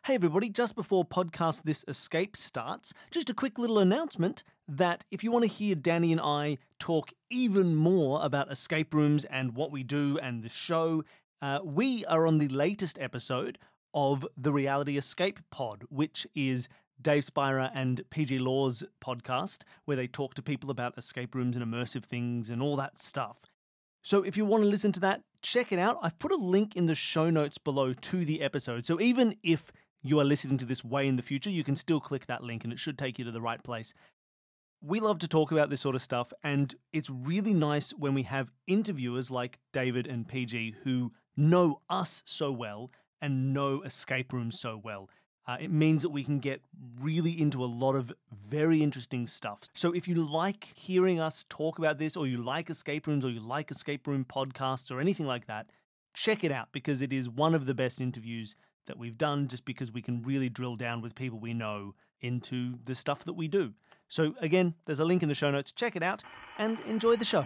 Hey everybody, just before podcast This Escape starts, just a quick little announcement that if you want to hear Danny and I talk even more about escape rooms and what we do and the show, we are on the latest episode of the Reality Escape Pod, which is Dave Spira and PG Law's podcast, where they talk to people about escape rooms and immersive things and all that stuff. So if you want to listen to that, check it out. I've put a link in the show notes below to the episode. So even if you are listening to this way in the future, you can still click that link and it should take you to the right place. We love to talk about this sort of stuff, and it's really nice when we have interviewers like David and PG who know us so well and know escape rooms so well. It means that we can get really into a lot of very interesting stuff. So if you like hearing us talk about this, or you like escape rooms, or you like escape room podcasts or anything like that, check it out, because it is one of the best interviews that we've done, just because we can really drill down with people we know into the stuff that we do. So again, there's a link in the show notes. Check it out and enjoy the show.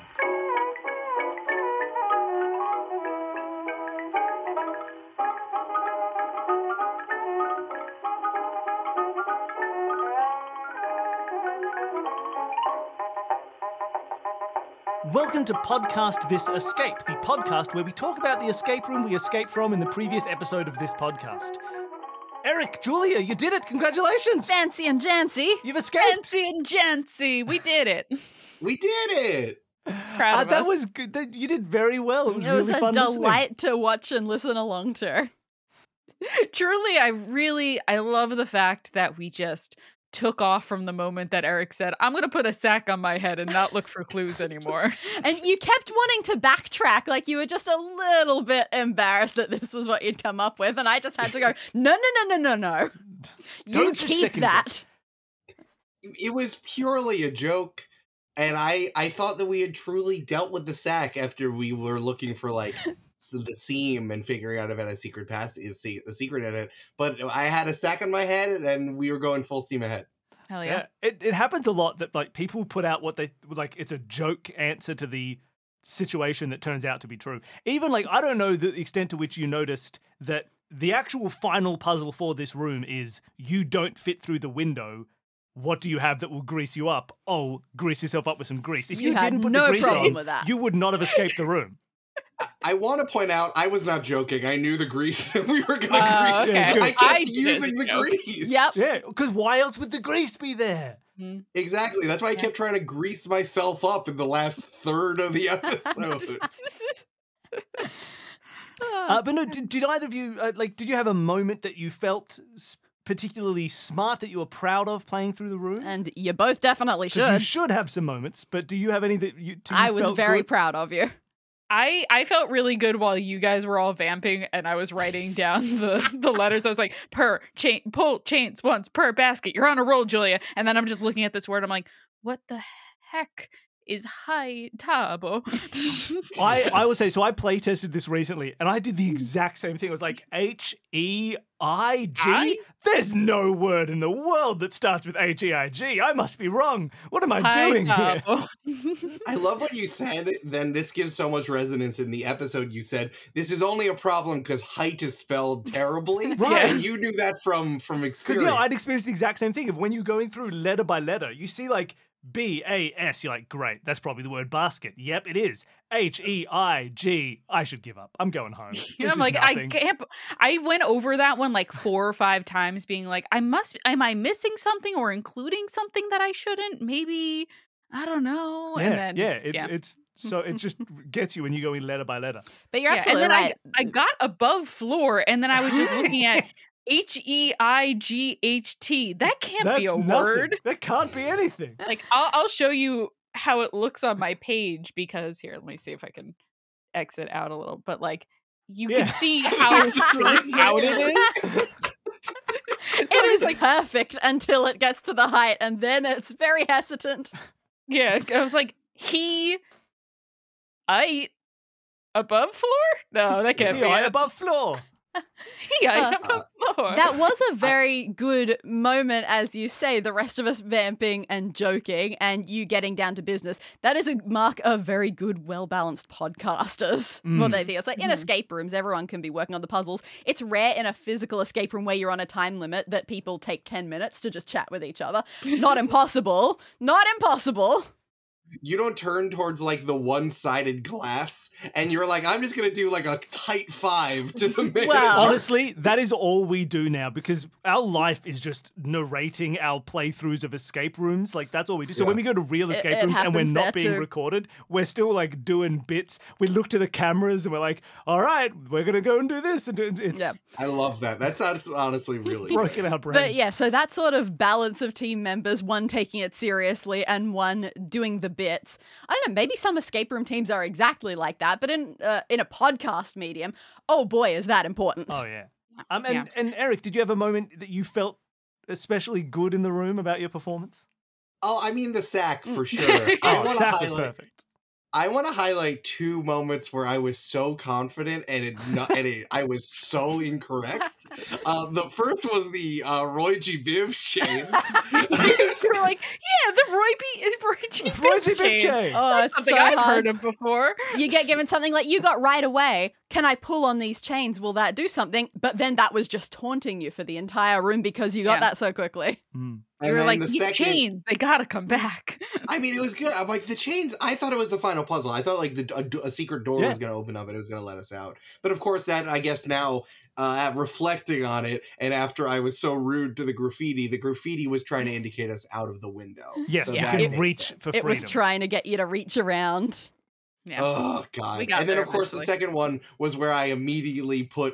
Welcome to Podcast This Escape, the podcast where we talk about the escape room we escaped from in the previous episode of this podcast. Eric, Julia, you did it! Congratulations! Fancy and Jancy. You've escaped! Fancy and Jancy, we did it. We did it! Proud of That us. was good. You did very well. It was It was really a fun delight to watch and listen along to. Truly, I love the fact that we just took off from the moment that Eric said, I'm going to put a sack on my head and not look for clues anymore. And you kept wanting to backtrack, like you were just a little bit embarrassed that this was what you'd come up with, and I just had to go, no. You Don't just keep second that. guess. It was purely a joke, and I thought that we had truly dealt with the sack after we were looking for, like, the seam and figuring out if it had a secret the secret in it. But I had a sack on my head, and we were going full steam ahead. Hell yeah. It happens a lot that, like, people put out what they, like, it's a joke answer to the situation that turns out to be true. Even, like, I don't know the extent to which you noticed that the actual final puzzle for this room is you don't fit through the window. What do you have that will grease you up? Oh, grease yourself up with some grease. If you had didn't put no the grease problem on, with that. you would not have escaped the room. I want to point out, I was not joking. I knew the grease that we were going to Oh, grease. okay. good. I I kept did it as using a the joke. grease. Yep. Yeah, because why else would the grease be there? Exactly. That's why I kept trying to grease myself up in the last third of the episode. But no, did either of you, did you have a moment that you felt particularly smart, that you were proud of playing through the room? And you both definitely 'Cause you should. should have some moments, but do you have any that you I was felt very good? proud of you. I felt really good while you guys were all vamping and I was writing down the letters. I was like, pull chains once per basket. You're on a roll, Julia. And then I'm just looking at this word. I'm like, what the heck is high tabo? I will say, so I play tested this recently, and I did the exact same thing. It was like H-E-I-G? There's no word in the world that starts with H-E-I-G. I must be wrong. What am I doing here? I love what you said. Then this gives so much resonance in the episode. You said this is only a problem because height is spelled terribly, Right. And you knew that from Because, experience. I'd experienced the exact same thing. Of when you're going through letter by letter, you see, like, B-A-S, you're like, great, that's probably the word basket. Yep, it is. H-E-I-G. I should give up. I'm going home. This I'm is like, nothing. I went over that one like 4 or 5 times being like, am I missing something or including something that I shouldn't? Maybe, I don't know. Yeah, And then, it's so it just gets you when you go in letter by letter. But you're and absolutely then right. I got above floor and then I was just looking at H-E-I-G-H-T. That can't be a nothing. word. That can't be anything. Like, I'll show you how it looks on my page because here, let me see if I can exit out a little. But like, you can see how spaced out it is. It is perfect until it gets to the height, and then it's very hesitant. Yeah, I was like, I above floor? No, that can't be Yeah, it. above floor. Yeah, more. That was a very good moment, as you say, the rest of us vamping and joking and you getting down to business. That is a mark of very good, well-balanced podcasters. What they think. It's like in escape rooms, everyone can be working on the puzzles. It's rare in a physical escape room where you're on a time limit that people take 10 minutes to just chat with each other. Not impossible. Not impossible. You don't turn towards like the one-sided glass and you're like, I'm just gonna do like a tight 5 just to make Well, Honestly, that is all we do now because our life is just narrating our playthroughs of escape rooms. Like that's all we do. So when we go to real escape it rooms and we're happens not there being too. recorded, we're still like doing bits. We look to the cameras and we're like, all right, we're gonna go and do this. And it's Yeah. I love that. That sounds honestly really good. broken our brains. But yeah, so that sort of balance of team members, one taking it seriously and one doing the bits. I don't know, maybe some escape room teams are exactly like that, but in a podcast medium, oh boy, is that important. Oh yeah. Yeah. And Eric, did you have a moment that you felt especially good in the room about your performance? Oh, I mean the sack for sure. Oh, Sap was perfect. I want to highlight 2 moments where I was so confident and I was so incorrect. The first was the Roy G. Biv chains. You were like, yeah, the Roy G. Biv chain. Oh, That's it's something so I've hard. heard of before. You get given something like, you got right away. Can I pull on these chains? Will that do something? But then that was just taunting you for the entire room because you got Yeah. that so quickly. Mm. You And were then like, the these second, chains, they gotta come back. I mean, it was good. I'm like, the chains, I thought it was the final puzzle. I thought like a secret door Yeah. was going to open up and it was going to let us out. But of course, that, I guess now, reflecting on it, and after I was so rude to the graffiti was trying to indicate us out of the window. Yes, So you that can makes reach sense. for It was freedom. trying to get you to reach around. Yeah. Oh god! We got And then there of course the eventually. second one was where I immediately put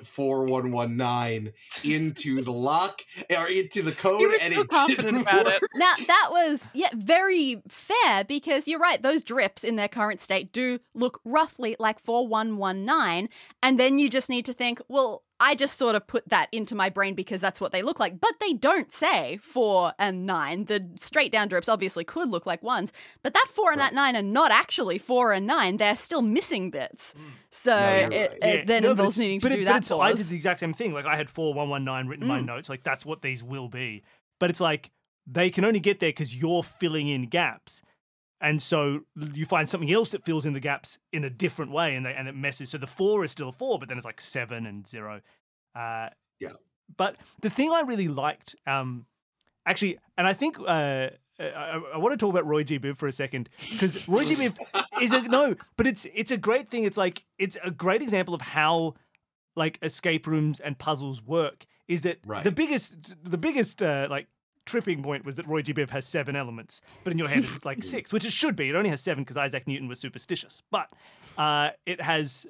4119 into the lock or into the code, You were and so it confident didn't about work. it. Now, that was, very fair because you're right. Those drips in their current state do look roughly like 4119. And then you just need to think, well, I just sort of put that into my brain because that's what they look like. But they don't say 4 and 9. The straight down drips obviously could look like 1s. But that 4 and that 9 are not actually 4 and 9. They're still missing bits. So No, you're it, right. it then No, but involves it's- needing to but do it- that but it's- for I us. did the exact same thing. Like I had 4119 written in my notes. Like that's what these will be. But it's like they can only get there because you're filling in gaps. And so you find something else that fills in the gaps in a different way, and it messes. So the 4 is still a 4, but then it's like 7 and 0. Yeah. But the thing I really liked, actually, and I think I want to talk about Roy G. Biv for a second because Roy G. Biv but it's a great thing. It's like it's a great example of how like escape rooms and puzzles work. Is that Right. the biggest like tripping point was that Roy G. Biv has 7 elements, but in your head it's like 6, which it should be. It only has 7 because Isaac Newton was superstitious, but it has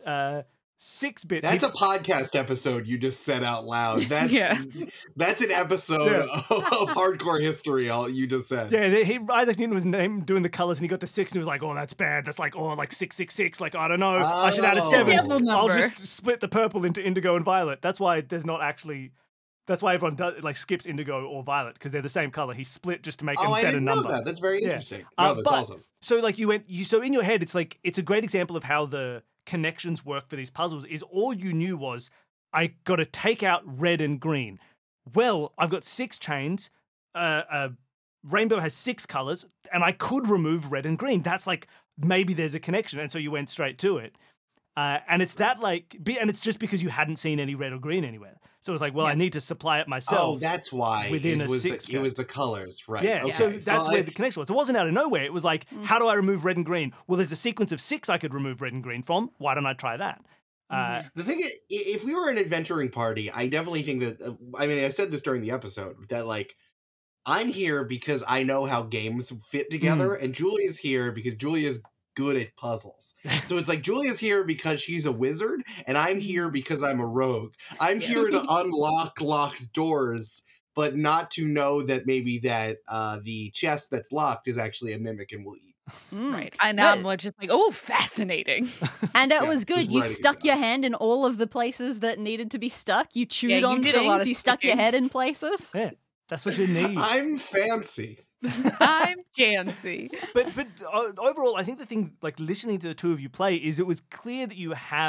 6 bits. That's a podcast episode you just said out loud. That's Yeah. that's an episode of hardcore history. All you just said. Yeah, Isaac Newton was doing the colors, and he got to 6, and he was like, "Oh, that's bad. That's like 666. Like I don't know. I should add a Oh. 7. Devil I'll number. just split the purple into indigo and violet." That's why there's not actually. That's why everyone does like skips indigo or violet because they're the same color. He split just to make Oh, a I better didn't number. know that. That's very Yeah. interesting. No, that's but- awesome. So like so in your head, it's like it's a great example of how the connections work for these puzzles. Is all you knew was I got to take out red and green. Well, I've got 6 chains. Rainbow has 6 colors, and I could remove red and green. That's like maybe there's a connection, and so you went straight to it. And it's that like, and it's just because you hadn't seen any red or green anywhere. So it's like, well, I need to supply it myself. Oh, that's why within it a was 6 it was the colors, right? Yeah, Okay. so that's where like, the connection was. It wasn't out of nowhere. It was like, how do I remove red and green? Well, there's a sequence of 6 I could remove red and green from. Why don't I try that? the thing is, if we were an adventuring party, I definitely think that. I mean, I said this during the episode that like. I'm here because I know how games fit together, and Julia's here because Julia's good at puzzles. So it's like Julia's here because she's a wizard, and I'm here because I'm a rogue. I'm here to unlock locked doors, but not to know that maybe that the chest that's locked is actually a mimic and will eat. Right. And now I'm just like, oh, fascinating. And it Yeah, was good. just You writing it stuck your down. hand in all of the places that needed to be stuck. You chewed Yeah, you on did a lot things. of You stuck your sticking. head in places. Yeah, that's what you need. I'm fancy. I'm Jancy. But overall, I think the thing, like listening to the two of you play, is it was clear that you have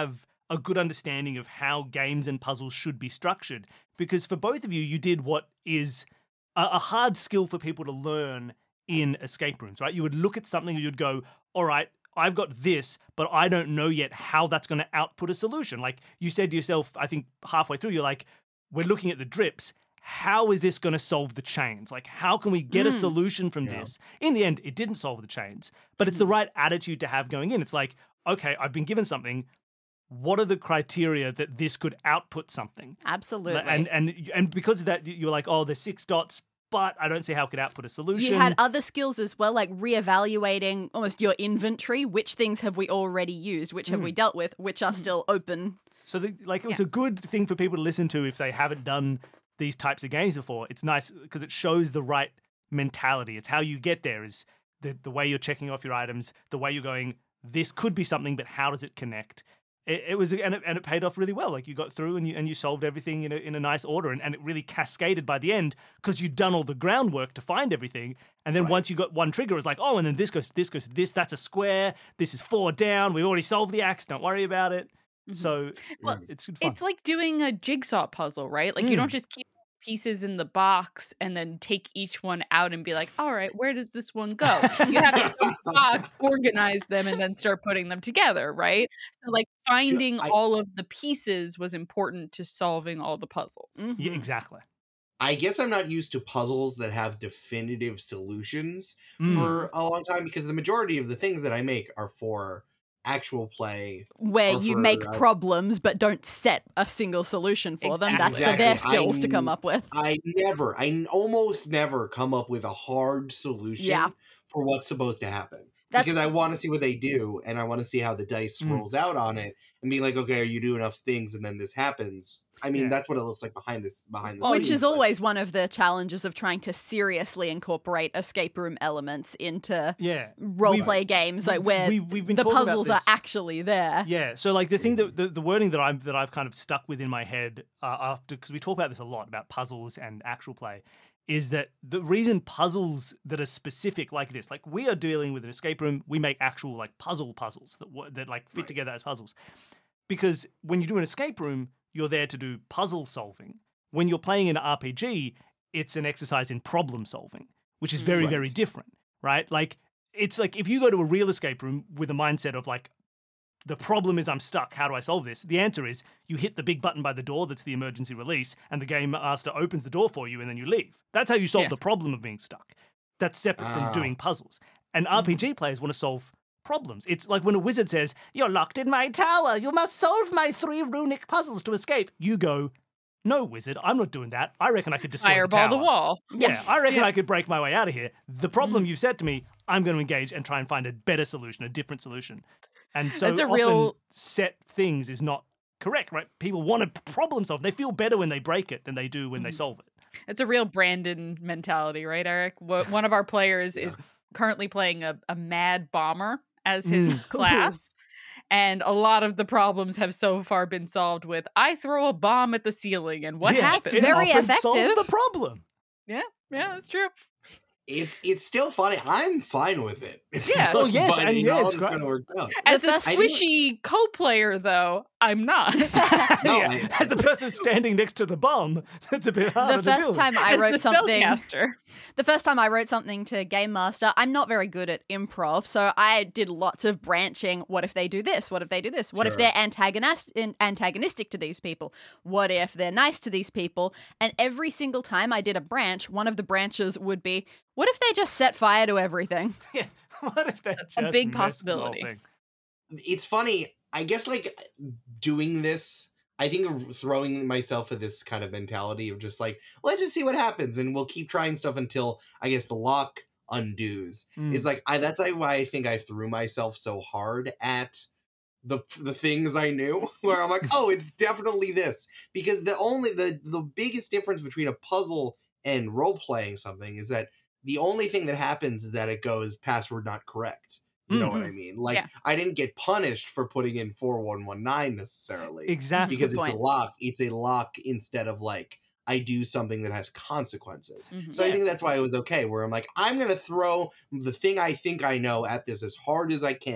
a good understanding of how games and puzzles should be structured. Because for both of you, you did what is a hard skill for people to learn in escape rooms, right? You would look at something and you'd go, all right, I've got this, but I don't know yet how that's going to output a solution. Like you said to yourself, I think halfway through, you're like, we're looking at the drips. How is this going to solve the chains? Like, how can we get a solution from this? In the end, it didn't solve the chains, but it's the right attitude to have going in. It's like, okay, I've been given something. What are the criteria that this could output something? Absolutely. And because of that, you're like, oh, there's 6 dots, but I don't see how it could output a solution. You had other skills as well, like reevaluating almost your inventory. Which things have we already used? Which have we dealt with? Which are still open? So, it's a good thing for people to listen to if they haven't done these types of games before. It's nice because it shows the right mentality. It's how you get there is the way you're checking off your items, the way you're going, this could be something, but how does it connect? It was, and it paid off really well. Like you got through and you solved everything in a nice order, and it really cascaded by the end because you'd done all the groundwork to find everything. And then once you got one trigger, it was like, oh, and then this goes to this. That's a square. This is 4 down. We already solved the axe. Don't worry about it. So it's good fun. It's like doing a jigsaw puzzle, right? Like you don't just keep pieces in the box and then take each one out and be like, all right, where does this one go? You have to take the box, organize them, and then start putting them together, right? So like finding all of the pieces was important to solving all the puzzles. Yeah, exactly. I guess I'm not used to puzzles that have definitive solutions for a long time, because the majority of the things that I make are for actual play. Where you make problems but don't set a single solution for them. That's for their skills to come up with. I almost never come up with a hard solution for what's supposed to happen. Because I want to see what they do, and I want to see how the dice rolls out on it, and be like, okay, are you doing enough things, and then this happens. I mean, that's what it looks like behind the scenes. Which is always one of the challenges of trying to seriously incorporate escape room elements into role-play games, like where the puzzles are actually there. Yeah, so like the thing that the wording that I've kind of stuck with in my head after, because we talk about this a lot about puzzles and actual play, is that the reason puzzles that are specific like this, like we are dealing with an escape room, we make actual like puzzles that like fit together as puzzles. Because when you do an escape room, you're there to do puzzle solving. When you're playing an RPG, it's an exercise in problem solving, which is very, very different, right? Like, it's like if you go to a real escape room with a mindset of like, the problem is I'm stuck, how do I solve this? The answer is you hit the big button by the door that's the emergency release, and the game master opens the door for you, and then you leave. That's how you solve the problem of being stuck. That's separate from doing puzzles. And RPG players want to solve problems. It's like when a wizard says, you're locked in my tower, you must solve my 3 runic puzzles to escape. You go, no, wizard, I'm not doing that. I reckon I could destroy the tower. Fireball the wall. Yeah, I reckon I could break my way out of here. The problem you said to me, I'm going to engage and try and find a better solution, a different solution. And so often set things is not correct, right? People want to problem solve. They feel better when they break it than they do when they solve it. It's a real Brandon mentality, right, Eric? One of our players is currently playing a mad bomber as his class. And a lot of the problems have so far been solved with, I throw a bomb at the ceiling and what happens? It's very effective. Solves the problem. Yeah, that's true. It's still funny. I'm fine with it. Yeah. Oh yes, but and it's great. As a squishy co-player, though, I'm not. As the person standing next to the bomb, that's a bit harder to do. The first time I wrote something to Game Master, I'm not very good at improv, so I did lots of branching. What if they do this? What if they do this? What if they're antagonistic to these people? What if they're nice to these people? And every single time I did a branch, one of the branches would be, what if they just set fire to everything? Yeah. What if that's a big possibility? It's funny. I guess like doing this, I think of throwing myself at this kind of mentality of just like, let's just see what happens, and we'll keep trying stuff until I guess the lock undoes. It's like that's like why I think I threw myself so hard at the things I knew, where I'm like, oh, it's definitely this, because the biggest difference between a puzzle and role playing something is that the only thing that happens is that it goes password not correct. You know what I mean? Like, I didn't get punished for putting in 4119 necessarily. Exactly. Because it's a lock. It's a lock instead of like, I do something that has consequences. So I think that's why it was okay, where I'm like, I'm going to throw the thing I think I know at this as hard as I can,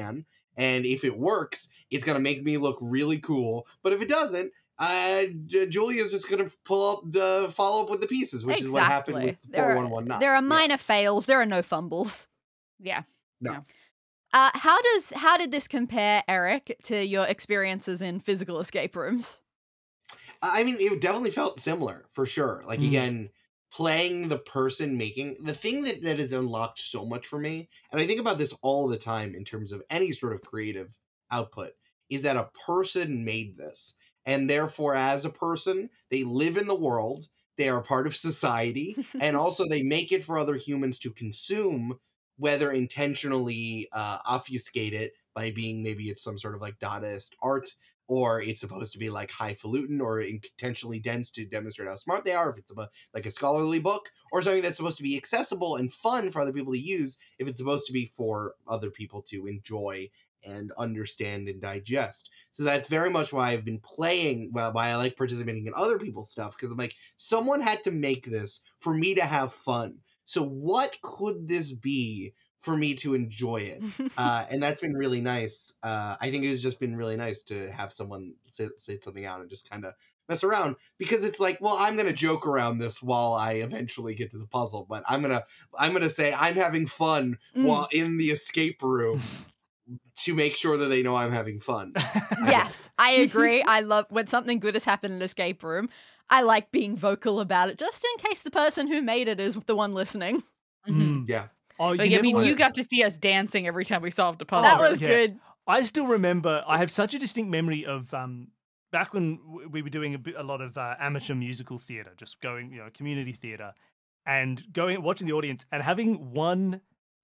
And if it works, it's going to make me look really cool. But if it doesn't, Julia's just going to follow up with the pieces, which is what happened with 4119. There are minor fails. There are no fumbles. Yeah. No. How did this compare, Eric, to your experiences in physical escape rooms? I mean, it definitely felt similar, for sure. Like, again, playing the person making... The thing that has unlocked so much for me, and I think about this all the time in terms of any sort of creative output, is that a person made this. And therefore, as a person, they live in the world, they are a part of society, and also they make it for other humans to consume, whether intentionally obfuscate it by being, maybe it's some sort of like Dadaist art, or it's supposed to be like highfalutin or intentionally dense to demonstrate how smart they are, if it's like a scholarly book, or something that's supposed to be accessible and fun for other people to use, if it's supposed to be for other people to enjoy and understand and digest. So that's very much why I've been playing, why I like participating in other people's stuff, because I'm like, someone had to make this for me to have fun. So what could this be for me to enjoy it? And that's been really nice. I think it's just been really nice to have someone say something out and just kind of mess around, because it's like, well, I'm gonna joke around this while I eventually get to the puzzle, but I'm gonna say I'm having fun while in the escape room to make sure that they know I'm having fun. Yes, I agree. I love when something good has happened in an escape room. I like being vocal about it, just in case the person who made it is the one listening. Yeah. Oh, Like, you got to see us dancing every time we solved a puzzle. That was good. I still remember, I have such a distinct memory of back when we were doing a lot of amateur musical theatre, just going, community theatre, and watching the audience and having one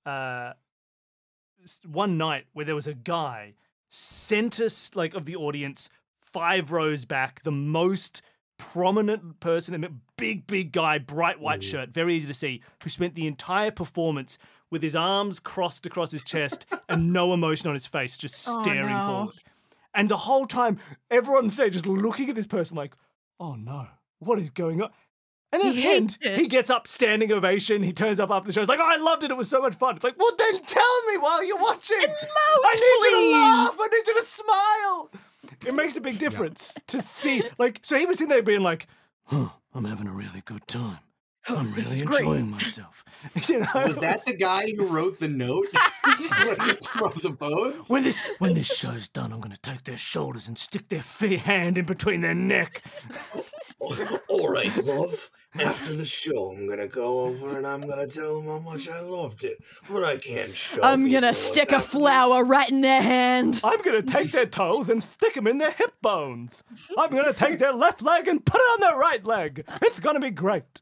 night where there was a guy center of the audience, 5 rows back, the most prominent person, a big guy, bright white shirt, very easy to see, who spent the entire performance with his arms crossed across his chest and no emotion on his face, just staring forward. And the whole time, everyone on stage is looking at this person like, oh no, what is going on? And at the end, he gets up, standing ovation. He turns up after the show. He's like, oh, I loved it. It was so much fun. It's like, well, then tell me while you're watching. I need you to laugh. I need you to smile. It makes a big difference to see. So he was in there being like, I'm having a really good time. I'm really enjoying myself. Was that the guy who wrote the note from the boat? When this show's done, I'm going to take their shoulders and stick their hand in between their neck. All right, love. After the show, I'm going to go over and I'm going to tell them how much I loved it. But I can't show I'm going to stick a flower right in their hand. I'm going to take their toes and stick them in their hip bones. I'm going to take their left leg and put it on their right leg. It's going to be great.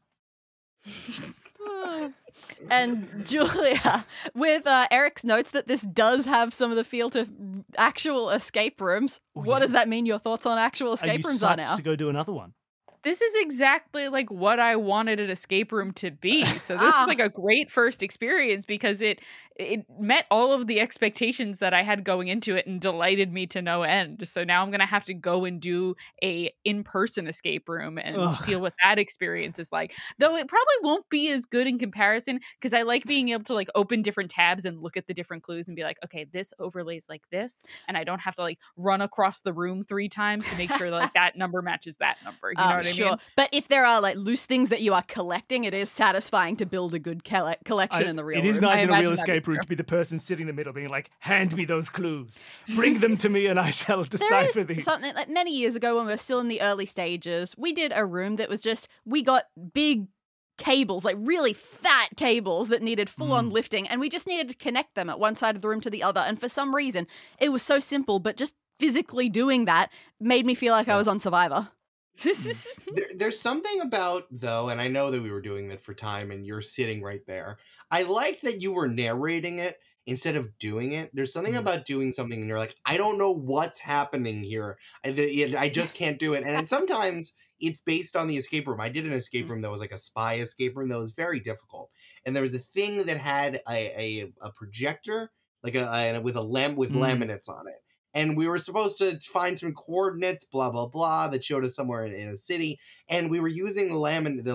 And Julia, with Eric's notes that this does have some of the feel to actual escape rooms, what does that mean your thoughts on actual escape rooms are now? To go do another one. This is exactly like what I wanted an escape room to be. So this was like a great first experience because it met all of the expectations that I had going into it and delighted me to no end. So now I'm going to have to go and do a in-person escape room and feel what that experience is like. Though it probably won't be as good in comparison because I like being able to like open different tabs and look at the different clues and be like, okay, this overlays like this. And I don't have to like run across the room 3 times to make sure that like that number matches that number. You know what I mean? Sure. But if there are like loose things that you are collecting, it is satisfying to build a good collection in the real room. It is room. nice in a real escape room to be the person sitting in the middle being like, hand me those clues. Bring them to me and I shall decipher these. Something like many years ago when we were still in the early stages, we did a room that was just, we got big cables, like really fat cables that needed full-on lifting, and we just needed to connect them at one side of the room to the other. And for some reason, it was so simple, but just physically doing that made me feel like I was on Survivor. There's something about, though, and I know that we were doing that for time and you're sitting right there. I like that you were narrating it instead of doing it. There's something about doing something and you're like, I don't know what's happening here. I just can't do it. And sometimes it's based on the escape room. I did an escape room that was like a spy escape room that was very difficult. And there was a thing that had a projector, like with laminates on it. And we were supposed to find some coordinates, blah, blah, blah, that showed us somewhere in a city. And we were using the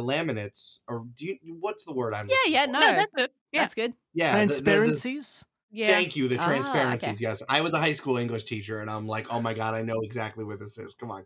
laminates, or what's the word I'm looking for? No, that's it. That's good. Yeah, transparencies? Yeah. Thank you, the Ah, transparencies. okay. Yes, I was a high school English teacher, and I'm like, oh my god, I know exactly what this is. Come on.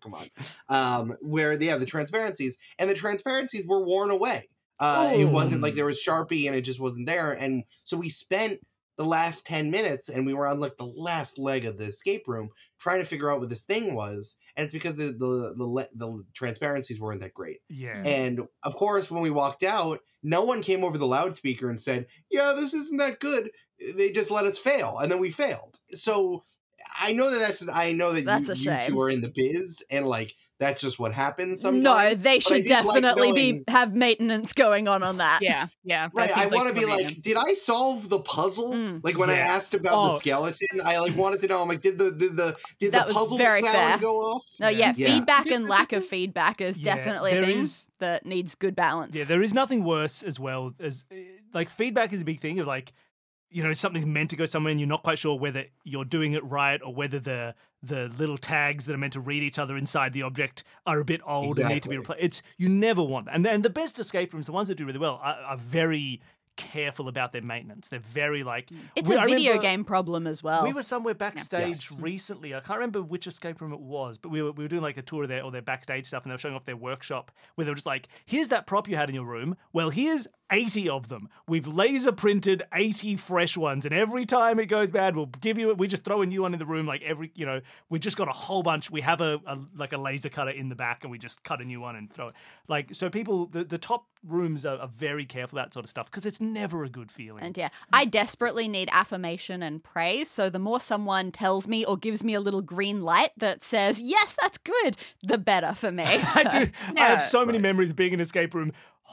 Where the transparencies, and the transparencies were worn away. It wasn't like there was Sharpie and it just wasn't there, and so we spent the last 10 minutes, and we were on like the last leg of the escape room trying to figure out what this thing was, and it's because the transparencies weren't that great. Yeah. And of course, when we walked out, no one came over the loudspeaker and said, "Yeah, this isn't that good." They just let us fail, and then we failed. So I know that That's a you shame. two are in the biz, and like that's just what happens sometimes. No, they But I should did like definitely knowing- have maintenance going on that. Yeah. Right, that I seems want to the be main- like, did I solve the puzzle? Mm. Like when I Yeah. asked about the Oh. skeleton, I like wanted to know. I'm like, did the That was puzzle very sound fair. go off? No, yeah, Yeah. feedback and lack of feedback is Yeah, definitely a there thing is- that needs good balance. Yeah, there is nothing worse as well as like feedback is a big thing of like, you know, something's meant to go somewhere and you're not quite sure whether you're doing it right or whether the little tags that are meant to read each other inside the object are a bit old and need to be Exactly. replaced. You never want that. And the best escape rooms, the ones that do really well, are very careful about their maintenance. They're very like It's I a video remember- game problem as well. We were somewhere backstage Yes. recently. I can't remember which escape room it was, but we were doing like a tour of their backstage stuff, and they were showing off their workshop where they were just like, "Here's that prop you had in your room. Well, here's 80 of them. We've laser printed 80 fresh ones, and every time it goes bad, we'll give you it. We just throw a new one in the room. Like we just got a whole bunch. We have a laser cutter in the back, and we just cut a new one and throw it. Like so, people the top rooms are very careful about that sort of stuff because it's never a good feeling. And yeah, I desperately need affirmation and praise. So the more someone tells me or gives me a little green light that says, yes, that's good, the better for me. I do. I Yeah. have so many memories of being in an escape room,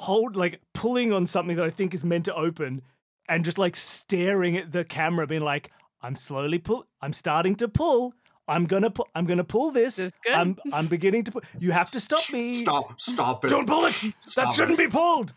pulling on something that I think is meant to open, and just like staring at the camera, being like, I'm starting to pull. I'm gonna pull this. This is good. I'm beginning to pull. You have to stop me. Stop it! Don't pull it. Stop That shouldn't be pulled.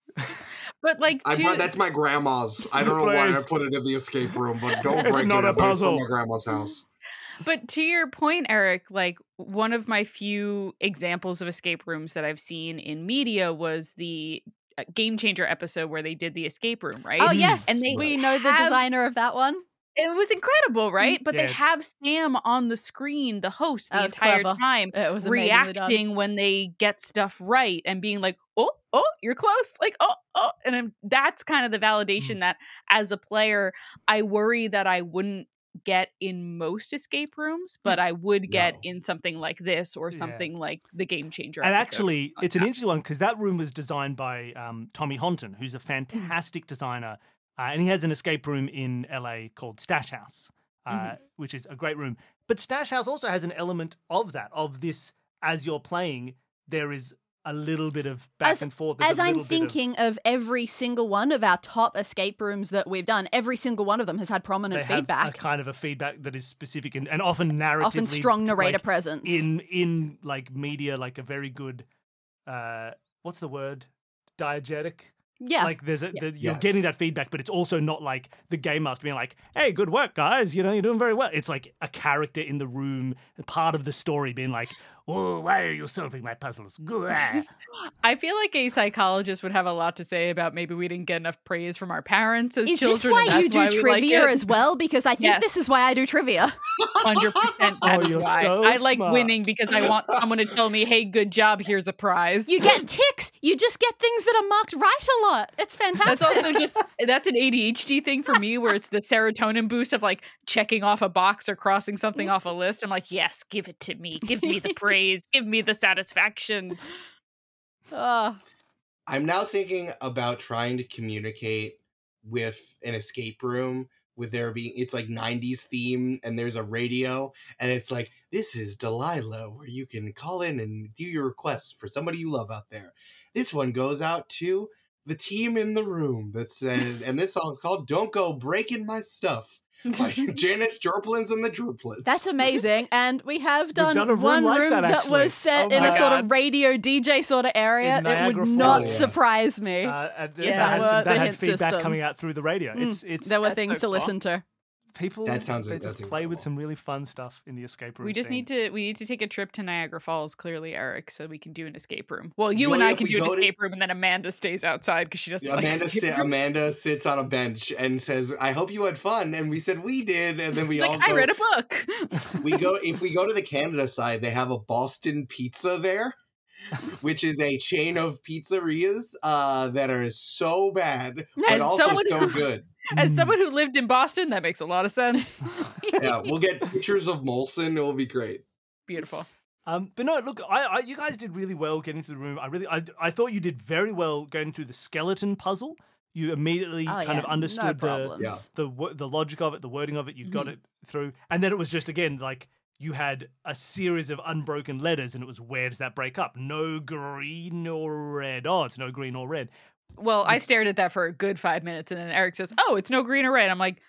But like That's my grandma's. I don't know why I Please. put it in the escape room, but don't It's break not it. a I bought it puzzle. from my grandma's house. But to your point, Eric, like one of my few examples of escape rooms that I've seen in media was the Game Changer episode where they did the escape room, right? Oh, yes. And they we know the have- designer of that one. It was incredible, right? But Yeah. they have Sam on the screen, the host, the That was entire clever. time, It was amazingly done. reacting when they get stuff right and being like, oh, you're close. Like, oh. And that's kind of the validation that as a player, I worry that I wouldn't get in most escape rooms, but I would get No. in something like this or Yeah. something like the Game Changer. And episode or actually, something like it's an that. interesting one because that room was designed by Tommy Honton, who's a fantastic designer. And he has an escape room in LA called Stash House, which is a great room. But Stash House also has an element of that, of this, as you're playing, there is a little bit of back and forth. There's As a I'm little bit of- thinking of every single one of our top escape rooms that we've done, every single one of them has had they prominent have feedback. a kind of a feedback that is specific and often narratively. Often strong narrator like, presence. in like media, like a very good, what's the word? Diegetic. yeah. Like you're Yes. getting that feedback, but it's also not like the game master being like, "Hey, good work, guys. You know, you're doing very well." It's like a character in the room, part of the story, being like, "Oh, why are you solving my puzzles?" Good. I feel like a psychologist would have a lot to say about maybe we didn't get enough praise from our parents as Is children. this why and you that's do we like trivia it. as well? Because I think Yes. this is why I do trivia. 100%. Oh, That is you're why. so I like smart. winning because I want someone to tell me, "Hey, good job. Here's a prize." You get ticks. You just get things that are marked right a lot. It's fantastic. That's also that's an ADHD thing for me, where it's the serotonin boost of like checking off a box or crossing something off a list. I'm like, yes, give it to me. Give me the praise. Give me the satisfaction. Oh, I'm now thinking about trying to communicate with an escape room with there being it's like 90s theme and there's a radio and it's like, this is Delilah, where you can call in and do your requests for somebody you love out there. This one goes out to the team in the room that says, and this song's called Don't Go Breaking My Stuff by Janice Joplins and the Droplets. that's amazing. And we have done, done a room one like room that, that actually. was set Oh in my a sort of God. radio DJ sort of area. In It Niagara would not Falls. surprise me. And Yeah. There were that the had hint feedback system. coming out through the radio. It's there were That's things so to cool. listen to. people That sounds- they that's just play with incredible. some really fun stuff in the escape room. We just scene. need to take a trip to Niagara Falls, clearly, Eric, so we can do an escape room. Well, you and Julia, I if can we do an go to- escape room, and then Amanda stays outside because she doesn't like escape rooms. Amanda sits on a bench and says, "I hope you had fun," and we said we did, and then we It's all like, go. I read a book. If we go to the Canada side, they have a Boston Pizza there, which is a chain of pizzerias that are so bad, but As also someone so who- good. As someone who lived in Boston, that makes a lot of sense. Yeah, we'll get pictures of Molson. It will be great. Beautiful. But no, look, you guys did really well getting through the room. I thought you did very well going through the skeleton puzzle. You immediately kind of understood the logic of it, the wording of it. You got it through, and then it was just again like you had a series of unbroken letters, and it was where does that break up? No green or red. Oh, it's no green or red. Well, I stared at that for a good 5 minutes, and then Eric says, "Oh, it's no green or red." I'm like,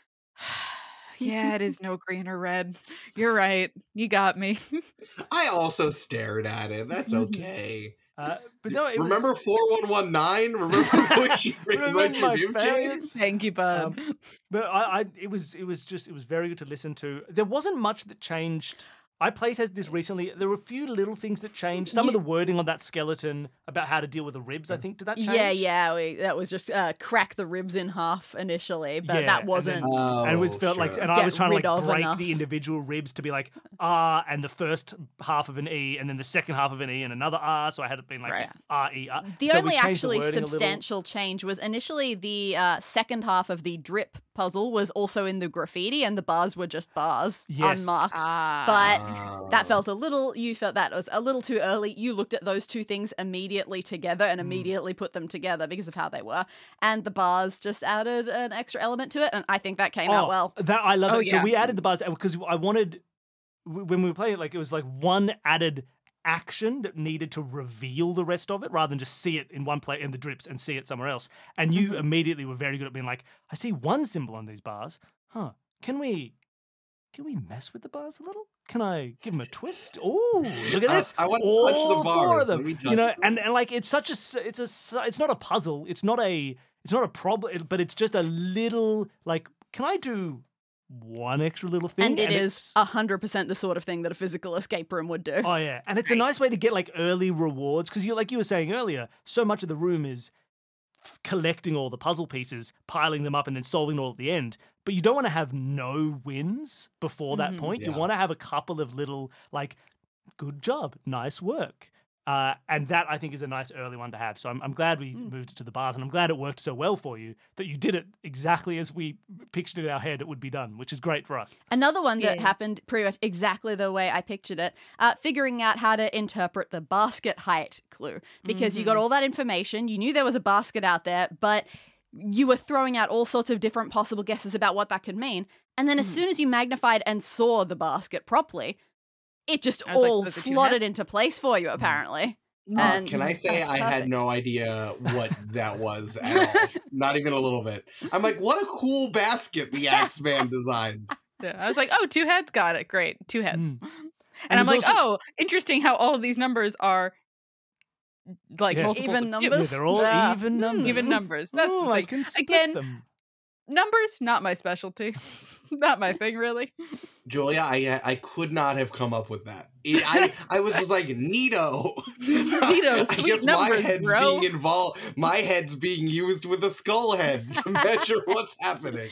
"Yeah, it is no green or red. You're right. You got me." I also stared at it. That's okay. But no, it remember was, 4119? Remember what you Remember my view failures? James? Thank you, bud. but it was very good to listen to. There wasn't much that changed. I playtested this recently. There were a few little things that changed. Some of the wording on that skeleton about how to deal with the ribs, I think, did that change? Yeah. That was just crack the ribs in half initially, but Yeah, that and wasn't. then- and it felt like, sure. and I Get was trying to rid of break enough. the individual ribs to be like R and the first half of an E, and then the second half of an E and another R. So I had it been like Right. R E R. The So we only changed the actually wording a little. substantial change was initially the second half of the drip puzzle was also in the graffiti, and the bars were just bars, Yes. unmarked. Ah. But that felt you felt that was a little too early. You looked at those two things immediately together and immediately put them together because of how they were. And the bars just added an extra element to it, and I think that came out well. That I love Oh, it. So yeah. we added the bars because I wanted when we were playing it, like it was like one added action that needed to reveal the rest of it rather than just see it in one place in the drips and see it somewhere else. And you immediately were very good at being like, I see one symbol on these bars. Huh. Can we mess with the bars a little? Can I give them a twist? Ooh, look at this! I want to All touch the four bars. of them. Let me touch You know, them. and like it's not a puzzle. It's not a problem. But it's just a little like, can I do one extra little thing? And it it's- is 100% the sort of thing that a physical escape room would do. Oh yeah, and it's a nice way to get like early rewards because you, like you were saying earlier, so much of the room is collecting all the puzzle pieces, piling them up, and then solving it all at the end. But you don't want to have no wins before that point. You Yeah. want to have a couple of little like, good job, nice work. And that I think is a nice early one to have. So I'm glad we moved it to the bars, and I'm glad it worked so well for you that you did it exactly as we pictured in our head it would be done, which is great for us. Another one that Yeah. happened pretty much exactly the way I pictured it, figuring out how to interpret the basket height clue. Because you got all that information, you knew there was a basket out there, but you were throwing out all sorts of different possible guesses about what that could mean. And then as soon as you magnified and saw the basket properly, it just I was like, all "Was it two slotted hats?" into place for you, apparently. And Can I say that's I had perfect. no idea what that was at all? Not even a little bit. I'm like, what a cool basket the Axeman designed. Yeah, I was like, "Oh, two heads, got it, great, two heads." Mm. And I'm there's like, also- "Oh, interesting how all of these numbers are like Yeah. multiples Even of two. numbers? Yeah, they're all Ah. even numbers. Even numbers. That's oh, the I thing. can split Again, them. Numbers, not my specialty. Not my thing, really. Julia, I could not have come up with that. I was just like, neato. Neato, I sweet guess my numbers, head's bro. being involved. My head's being used with a skull head to measure what's happening.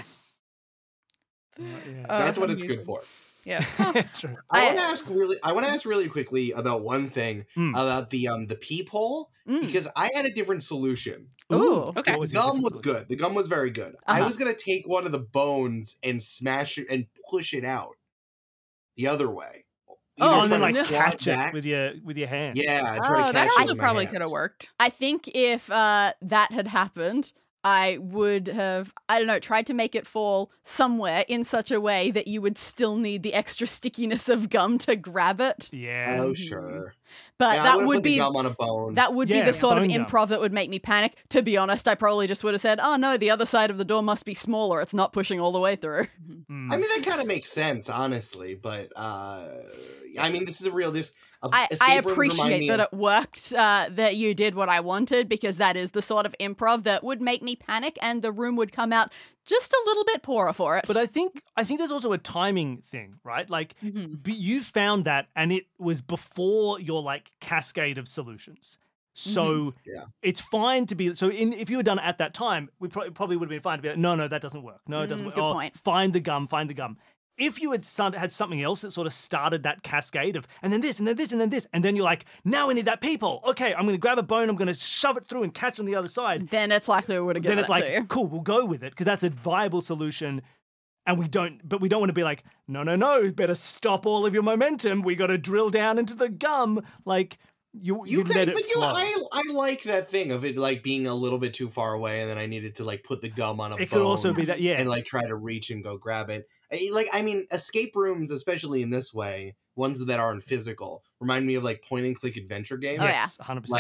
Yeah. That's what it's amazing. good for. Yeah. True. I want to ask really quickly about one thing about the peephole Mm. because I had a different solution. Ooh. Okay. What The was your gum different was solution? good. The gum was very good. I Uh-huh. was gonna take one of the bones and smash it and push it out the other way. Oh, Oh, Either and then try like to claw catch it back- with your hand. Yeah, try to Oh, catch that it also with my probably hands. could have worked. I think if that had happened, I would have, I don't know, tried to make it fall somewhere in such a way that you would still need the extra stickiness of gum to grab it. Yeah. Oh, sure. But Yeah, I that would've would put the be gum on a bone. that would be Yeah, the sort of bone gum. improv that would make me panic. To be honest, I probably just would have said, "Oh no, the other side of the door must be smaller. It's not pushing all the way through." Mm. I mean, that kind of makes sense, honestly. But I mean, this is a real. I Escape rooms remind appreciate me that of- it worked, that you did what I wanted, because that is the sort of improv that would make me panic and the room would come out just a little bit poorer for it. But I think there's also a timing thing, right? Like Mhm. you found that, and it was before your like cascade of solutions. So Yeah. it's fine to be if you had done it at that time, we probably would have been fine to be like, no, that doesn't work. No, it doesn't work. Good point. Find the gum. If you had something else that sort of started that cascade of, and then this, and then this, and then this, and then you're like, now we need that people. Okay, I'm going to grab a bone, I'm going to shove it through and catch on the other side. Then it's likely we would have given Then it's it like, to you. cool, we'll go with it because that's a viable solution. And we don't want to be like, no, better stop all of your momentum. We got to drill down into the gum. Like you let it flow. I like that thing of it like being a little bit too far away, and then I needed to like put the gum on a It bone could also be that, yeah. and like try to reach and go grab it. I mean, escape rooms, especially in this way, ones that aren't physical, remind me of like point and click adventure games. Oh, yeah. Yes, 100%.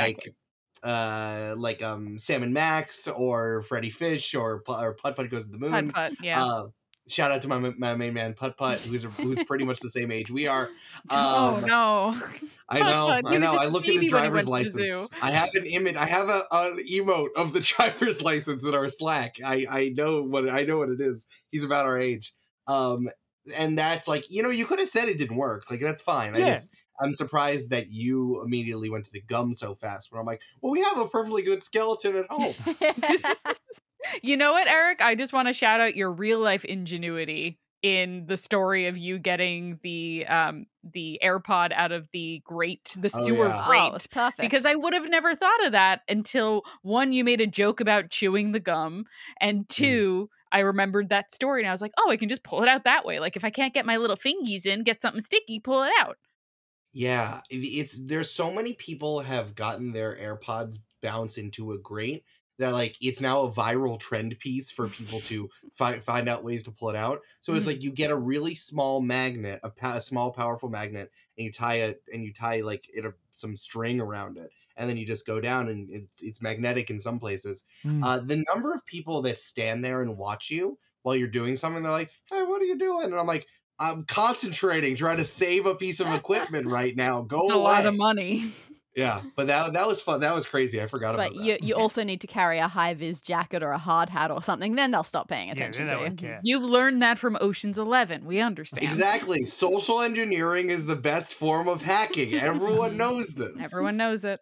Like Sam and Max or Freddy Fish or Putt Putt Goes to the Moon. Putt, yeah. Shout out to my main man Putt Putt, who's pretty much the same age we are. Oh no! I know. He was just I a looked at his baby when he driver's went to the license. zoo. I have an image. I have an emote of the driver's license in our Slack. I know what it is. He's about our age. And that's like, you could have said it didn't work. Like that's fine. Yeah. I'm surprised that you immediately went to the gum so fast. But I'm like, well, we have a perfectly good skeleton at home. You know what, Eric? I just want to shout out your real life ingenuity in the story of you getting the AirPod out of the grate, the sewer yeah. grate. Oh, it's perfect. Because I would have never thought of that until one, you made a joke about chewing the gum, and two, I remembered that story and I was like, oh, I can just pull it out that way. Like if I can't get my little fingies in, get something sticky, pull it out. Yeah, there's so many people have gotten their AirPods bounce into a grate that like it's now a viral trend piece for people to find out ways to pull it out. So it's like you get a really small magnet, a small powerful magnet, and you tie like some string around it, and then you just go down, and it's magnetic in some places. The number of people that stand there and watch you while you're doing something, they're like, "Hey, what are you doing?" And I'm like, I'm concentrating, trying to save a piece of equipment right now. Go It's away. a lot of money. Yeah, but that was fun. That was crazy. I forgot about that. You also need to carry a high-vis jacket or a hard hat or something. Then they'll stop paying attention they to you. don't care. You've learned that from Ocean's 11. We understand. Exactly. Social engineering is the best form of hacking. Everyone knows this. Everyone knows it.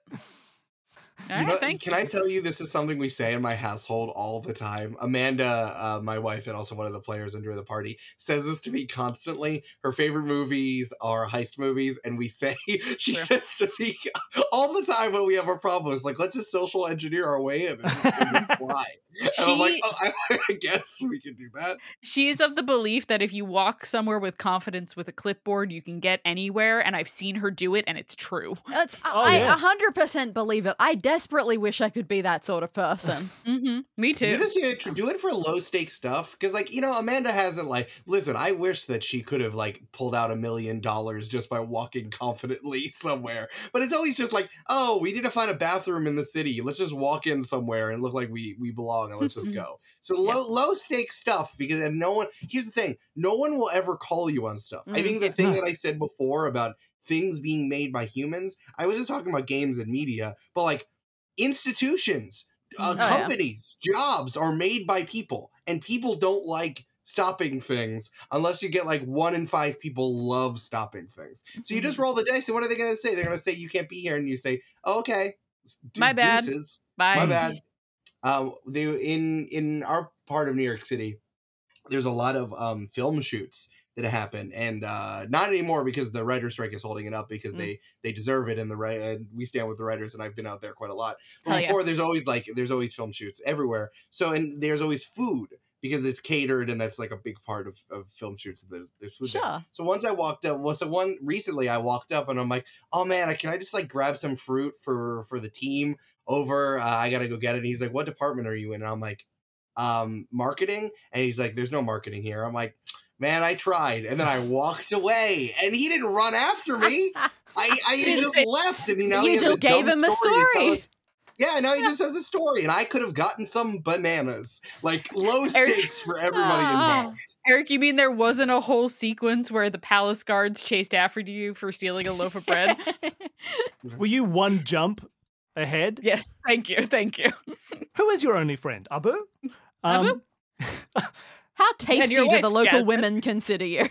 All You right, know, thank can I tell you this is something we say in my household all the time? Amanda, my wife and also one of the players under the party, says this to me constantly. Her favorite movies are heist movies, and we say she True. says to me all the time when we have our problems, like, let's just social engineer our way in and just fly. And I'm like, oh, I guess we can do that. She's of the belief that if you walk somewhere with confidence with a clipboard, you can get anywhere, and I've seen her do it, and it's true. I yeah. 100% believe it. I desperately wish I could be that sort of person. Mm-hmm. Me You too. just need to do it for low stakes stuff, because like Amanda hasn't like. Listen, I wish that she could have like pulled out $1 million just by walking confidently somewhere, but it's always just like, oh, we need to find a bathroom in the city. Let's just walk in somewhere and look like we belong, and let's just go. So low stakes stuff, because and no one. Here's the thing: no one will ever call you on stuff. I think the thing that I said before about things being made by humans, I was just talking about games and media, but like institutions. Companies, jobs are made by people, and people don't like stopping things unless you get like 1 in 5 people love stopping things. So you just roll the dice, and what are they going to say? They're going to say you can't be here, and you say, oh, okay, My bad. deuces. Bye. My bad. In our part of New York City, there's a lot of film shoots that happen, and not anymore because the writer's strike is holding it up, because they deserve it, and we stand with the writers, and I've been out there quite a lot. But Hell yeah. before, there's always film shoots everywhere. So and there's always food, because it's catered, and that's like a big part of film shoots. There's food there. Sure. So once I walked up, recently I walked up, and I'm like, oh man, can I just like grab some fruit for the team over? I gotta go get it. And he's like, what department are you in? And I'm like, marketing. And he's like, there's no marketing here. I'm like, man, I tried. And then I walked away, and he didn't run after me. I just left, and he You just gave him a story. Yeah, now he just has a story, and I could have gotten some bananas. Like, low Eric- stakes for everybody Ah. involved. Eric, you mean there wasn't a whole sequence where the palace guards chased after you for stealing a loaf of bread? Were you one jump ahead? Yes, thank you. Who is your only friend? Abu? Abu? How tasty your do wife, the local Jasmine. women consider you?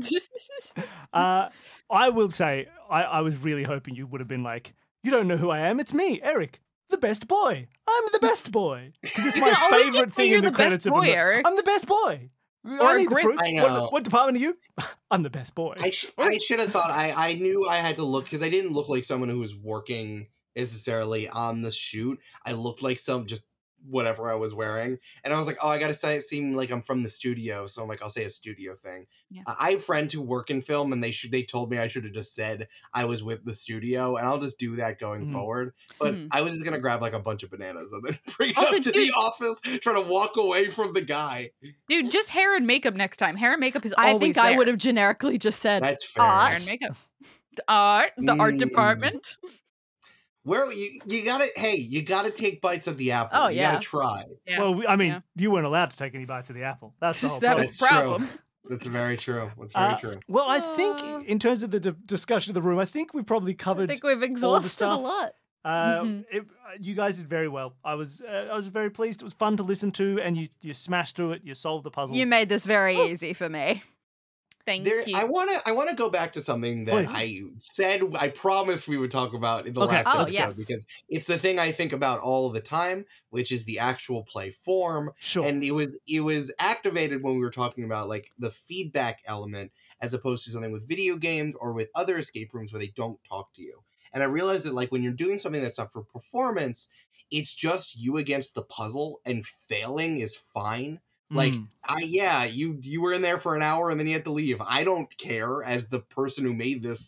I will say, I was really hoping you would have been like, you don't know who I am, it's me, Eric, the best boy. I'm the best boy. Because it's You my can always favorite just say thing you're in the the credits best of boy, a movie. Eric. I'm the best boy. Or I need the Grit- fruit. I know. What department are you? I'm the best boy. I should have thought, I knew I had to look, because I didn't look like someone who was working necessarily on the shoot. I looked like some, just whatever I was wearing. And I was like, oh, I gotta say, it seemed like I'm from the studio. So I'm like, I'll say a studio thing. Yeah. I have friends who work in film, and they told me I should have just said I was with the studio, and I'll just do that going Mhm. forward. But Mhm. I was just gonna grab like a bunch of bananas and then bring it Also, up to dude- the office, trying to walk away from the guy. Dude, just hair and makeup next time. Hair and makeup is I always think I there. would have generically just said, That's fair. Art. Hair and makeup. The art Mm. department. Where you gotta take bites of the apple. Oh, you yeah. gotta try. Yeah. Well, I mean, yeah. you weren't allowed to take any bites of the apple. That's the whole That problem. was the problem. That's very true. That's very true. Well, I Uh. think in terms of the discussion of the room, I think we probably I covered. think we've exhausted a stuff. lot. Mhm. You guys did very well. I was very pleased. It was fun to listen to, and you smashed through it. You solved the puzzles. You made this very easy for me. Thank There, you. I wanna go back to something that Please. I said I promised we would talk about in the Okay. last Oh, episode, yes. because it's the thing I think about all the time, which is the actual play form. Sure. And it was activated when we were talking about like the feedback element, as opposed to something with video games or with other escape rooms where they don't talk to you. And I realized that like when you're doing something that's not for performance, it's just you against the puzzle, and failing is fine. Like, Mm. you were in there for an hour and then you had to leave. I don't care, as the person who made this.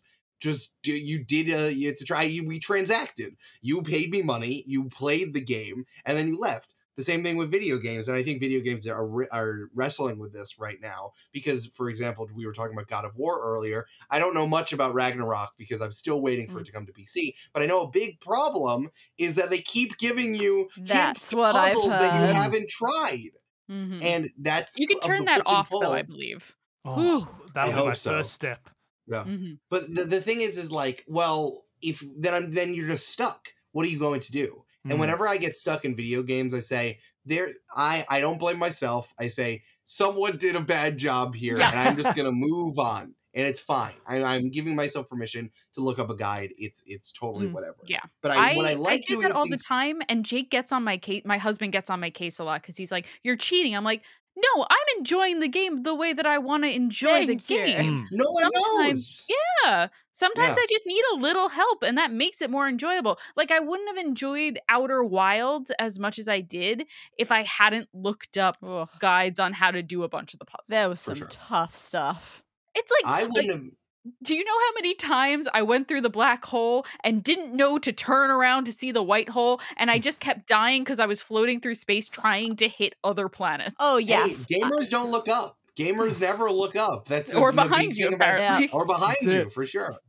It's a try. We transacted. You paid me money. You played the game, and then you left. The same thing with video games, and I think video games are wrestling with this right now. Because, for example, we were talking about God of War earlier. I don't know much about Ragnarok because I'm still waiting for it to come to PC. But I know a big problem is that they keep giving you That's hints to what I've puzzles that you heard. haven't tried. Mhm. And that's You can of turn the that push and off, though, pull. I believe. Oh, that'll I be my hope so. first step. Yeah. Mhm. But the thing is like, well, if then you're just stuck. What are you going to do? Mm. And whenever I get stuck in video games, I say I don't blame myself. I say someone did a bad job here, Yeah. and I'm just gonna move on, and it's fine. I'm giving myself permission to look up a guide. It's totally Mm. whatever. Yeah. But what I like do doing that with all the things- time, and Jake gets on my case. My husband gets on my case a lot because he's like, "You're cheating." I'm like, "No, I'm enjoying the game the way that I want to enjoy the Thank you. game." Mm. No one Sometimes- knows. Yeah. Sometimes Yeah. I just need a little help, and that makes it more enjoyable. Like, I wouldn't have enjoyed Outer Wilds as much as I did if I hadn't looked up Ugh, guides on how to do a bunch of the puzzles. there was For some sure. tough stuff. It's like, I wouldn't have. do you know how many times I went through the black hole and didn't know to turn around to see the white hole, and I just kept dying because I was floating through space trying to hit other planets? Oh, Hey, yes. gamers don't look up. Gamers never look up. That's Or the big behind you, thing about- apparently. or behind That's you it. for sure.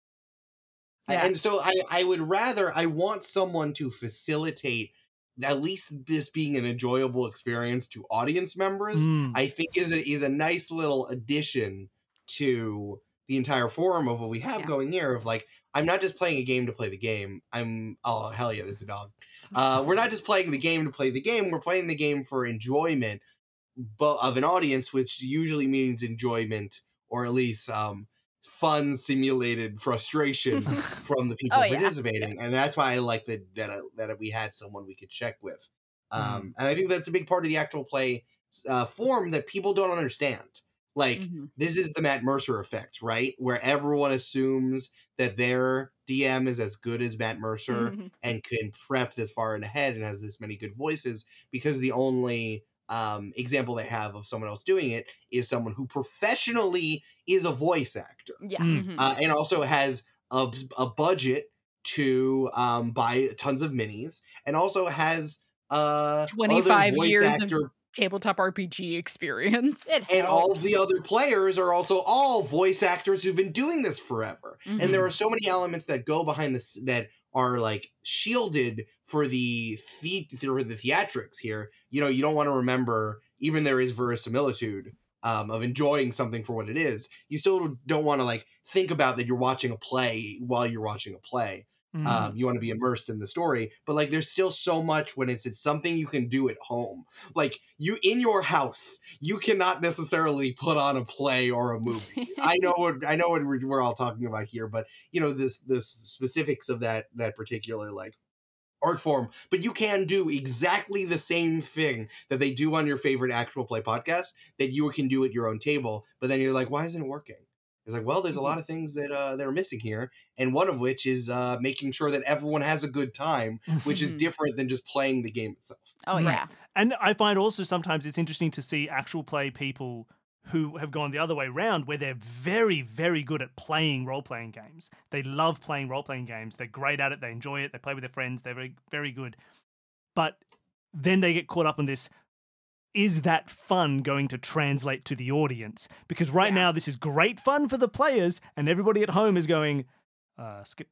Yeah. And so I want someone to facilitate at least this being an enjoyable experience to audience members. Mm. I think is a nice little addition to the entire forum of what we have Yeah. going here. Of like, I'm not just playing a game to play the game. Oh hell yeah, there's a dog. We're not just playing the game to play the game. We're playing the game for enjoyment, but of an audience, which usually means enjoyment, or at least fun simulated frustration from the people Oh, yeah. participating. And that's why I like that we had someone we could check with. And I think that's a big part of the actual play form that people don't understand. Like, Mhm. this is the Matt Mercer effect, right? Where everyone assumes that their DM is as good as Matt Mercer Mhm. and can prep this far in ahead and has this many good voices, because the only example they have of someone else doing it is someone who professionally is a voice actor Yes. Mm. Mhm. and also has a budget to buy tons of minis, and also has 25 other voice years actor, of tabletop RPG experience. It and all helps. the other players are also all voice actors who've been doing this forever. Mhm. And there are so many elements that go behind this that are like shielded for the theatrics here, you know, you don't want to remember, even there is verisimilitude of enjoying something for what it is. You still don't want to like think about that you're watching a play while you're watching a play. You want to be immersed in the story, but like there's still so much when it's something you can do at home. Like you in your house, you cannot necessarily put on a play or a movie. I know what we're all talking about here, but you know this specifics of that particular like art form, but you can do exactly the same thing that they do on your favorite actual play podcast that you can do at your own table. But then you're like, why isn't it working? It's like, well, there's a lot of things that are missing here, and one of which is making sure that everyone has a good time, which is different than just playing the game itself. Oh, Right. yeah. And I find also sometimes it's interesting to see actual play people who have gone the other way around, where they're very, very good at playing role-playing games. They love playing role-playing games. They're great at it. They enjoy it. They play with their friends. They're very, very good. But then they get caught up in this, is that fun going to translate to the audience? Because right now this is great fun for the players, and everybody at home is going, skip,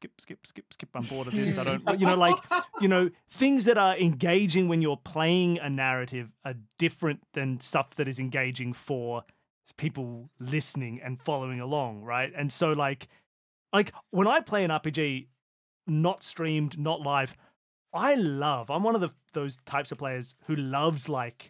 I'm bored of this. I don't, you know, like, you know, things that are engaging when you're playing a narrative are different than stuff that is engaging for people listening and following along, right? And so like when I play an RPG, not streamed, not live, I'm one of those types of players who loves like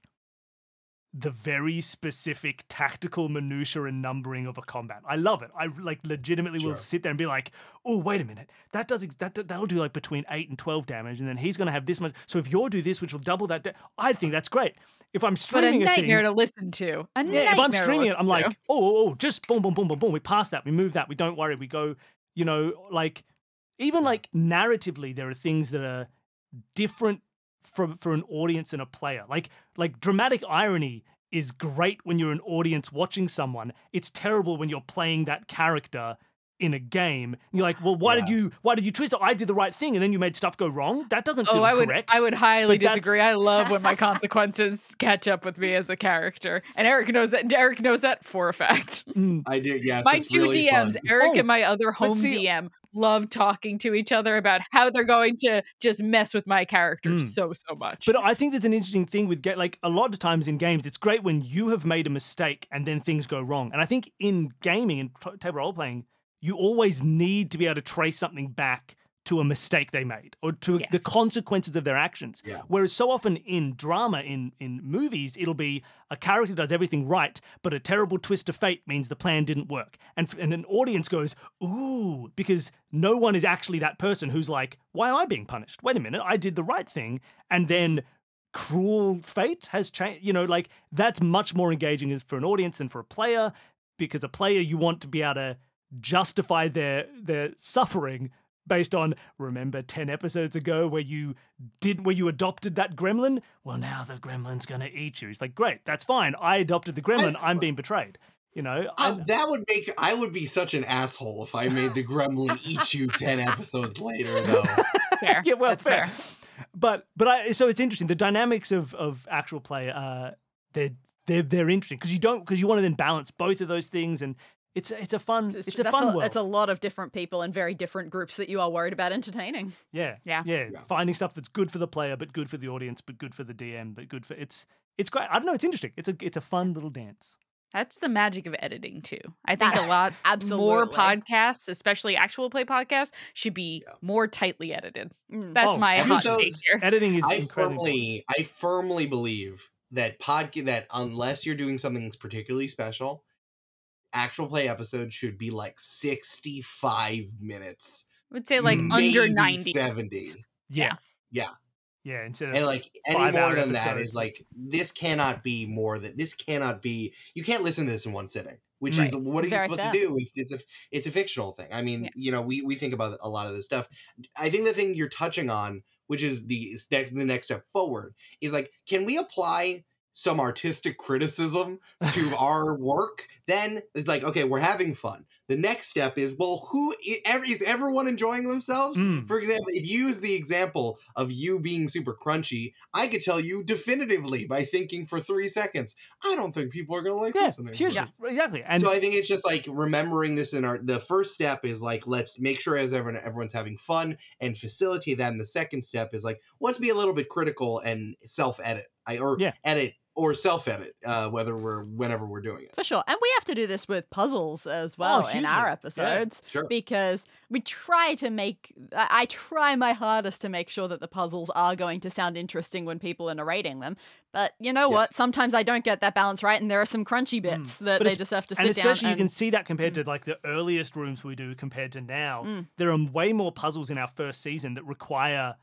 the very specific tactical minutia and numbering of a combat. I love it. I like legitimately will sit there and be like, oh, wait a minute. That'll do like between 8 and 12 damage. And then he's going to have this much. So if you're do this, which will double that. I think that's great. If I'm streaming but a nightmare to listen to. If I'm streaming it, I'm like, oh, just boom, boom, boom, boom, boom. We pass that. We move that. We don't worry. We go, you know, like even like narratively, there are things that are different for an audience and a player. Like dramatic irony is great when you're an audience watching someone. It's terrible when you're playing that character in a game. You're like, well, why did you twist it? I did the right thing, and then you made stuff go wrong. That doesn't feel correct. I would highly disagree. I love when my consequences catch up with me as a character, and Eric knows that. Eric knows that for a fact. I do. Yes, my it's two really DMs, fun. Eric and my other home DM, love talking to each other about how they're going to just mess with my characters so much. But I think there's an interesting thing with like a lot of times in games, it's great when you have made a mistake and then things go wrong. And I think in gaming and table role playing, you always need to be able to trace something back to a mistake they made or to the consequences of their actions. Yeah. Whereas so often in drama, in movies, it'll be a character does everything right, but a terrible twist of fate means the plan didn't work. And an audience goes, ooh, because no one is actually that person who's like, why am I being punished? Wait a minute, I did the right thing. And then cruel fate has changed. You know, like that's much more engaging as for an audience than for a player, because a player, you want to be able to justify their suffering based on, remember 10 episodes ago where you adopted that gremlin? Well, now the gremlin's going to eat you. It's like, great, that's fine. I adopted the gremlin. I'm being betrayed. You know, I would be such an asshole if I made the gremlin eat you 10 episodes later, though. Fair. Yeah, well, that's fair. But so it's interesting. The dynamics of actual play, they're interesting because you want to then balance both of those things, and it's a fun world. It's a lot of different people and very different groups that you are worried about entertaining. Yeah. Finding stuff that's good for the player, but good for the audience, but good for the DM, but good for it's great. I don't know. It's interesting. It's a fun little dance. That's the magic of editing too. I think a lot more podcasts, especially actual play podcasts, should be more tightly edited. That's my hot take here. Editing is incredible. I firmly believe that that unless you're doing something that's particularly special, actual play episodes should be like 65 minutes. I would say like under 90. 70. Yeah. Yeah, instead of and like any more than that is like this cannot be more than this cannot be. You can't listen to this in one sitting, which is what are you supposed to do? It's a fictional thing. I mean, you know, we think about a lot of this stuff. I think the thing you're touching on, which is the next step forward, is like, can we apply some artistic criticism to our work? Then it's like, okay, we're having fun. the next step is, well, is everyone enjoying themselves? For example, if you use the example of you being super crunchy, I could tell you definitively by thinking for 3 seconds, I don't think people are going to like listening to hugely. this. Exactly. And So I think it's just like remembering this the first step is like, let's make sure as everyone's having fun and facilitate that. And the second step is like, let's be a little bit critical and self-edit edit or self-edit, whenever we're doing it. For sure. And we have to do this with puzzles as well in our hugely. episodes Sure. because we try to I try my hardest to make sure that the puzzles are going to sound interesting when people are narrating them. But you know what? Sometimes I don't get that balance right and there are some crunchy bits that they just have to sit down. And especially you can see that compared to like the earliest rooms we do compared to now. There are way more puzzles in our first season that require